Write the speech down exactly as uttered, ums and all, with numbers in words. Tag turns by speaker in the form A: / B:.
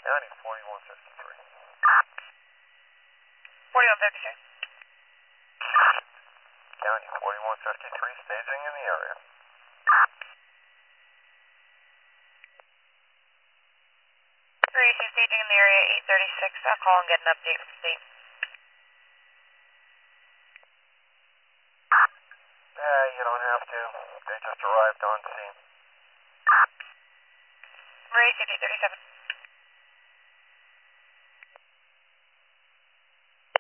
A: County forty-one fifty-three.
B: forty-one fifty-three.
A: County forty-one fifty-three, staging in the area.
B: three two staging in the area, eight thirty-six. I'll call and get an update from state.
A: Yeah, you don't have to. They just arrived on scene.
B: Marie, eight thirty-seven.